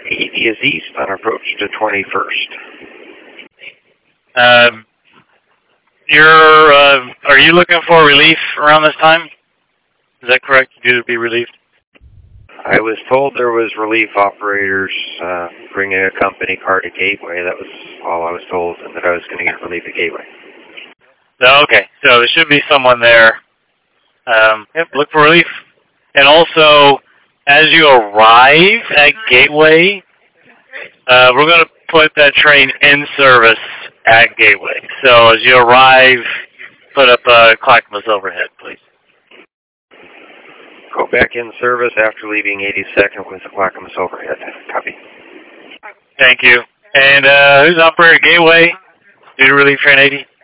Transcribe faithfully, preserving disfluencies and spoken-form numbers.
eighty is east on approach to twenty-first. Um, you're, uh, are you looking for relief around this time? Is that correct? You due to be relieved? I was told there was relief operators uh, bringing a company car to Gateway. That was all I was told, and that I was going to get relief at Gateway. Oh, okay, so there should be someone there. Um, yep, look for relief. And also, as you arrive at Gateway, uh, we're going to put that train in service at Gateway. So as you arrive, put up uh, Clackamas overhead, please. Go back in service after leaving eighty-second with the Clackamas overhead. Copy. Thank you. And uh, who's operator Gateway? Due to relief train eighty?